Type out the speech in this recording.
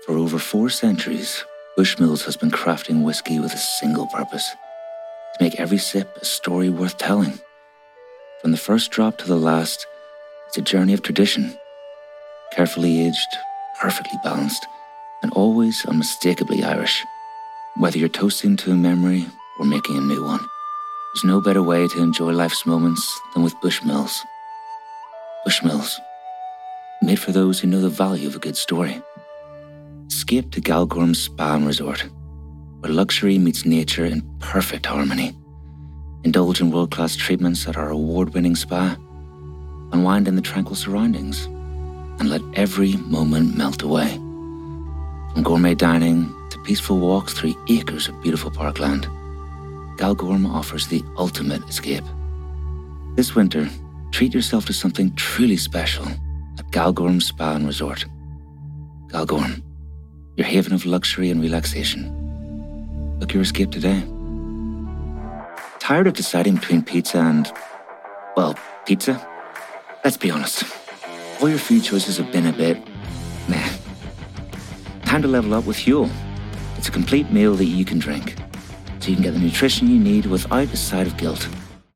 For over 4 centuries, Bushmills has been crafting whiskey with a single purpose: to make every sip a story worth telling. From the first drop to the last, it's a journey of tradition, carefully aged, perfectly balanced, and always unmistakably Irish. Whether you're toasting to a memory or making a new one, there's no better way to enjoy life's moments than with Bushmills. Bushmills, made for those who know the value of a good story. Escape to Galgorm Spa and Resort, where luxury meets nature in perfect harmony. Indulge in world-class treatments at our award-winning spa. Unwind in the tranquil surroundings and let every moment melt away. From gourmet dining to peaceful walks through acres of beautiful parkland, Galgorm offers the ultimate escape. This winter, treat yourself to something truly special at Galgorm Spa and Resort. Galgorm, your haven of luxury and relaxation. Book your escape today. Tired of deciding between pizza and, well, pizza? Let's be honest. All your food choices have been a bit meh. Time to level up with Huel. It's a complete meal that you can drink, so you can get the nutrition you need without a side of guilt.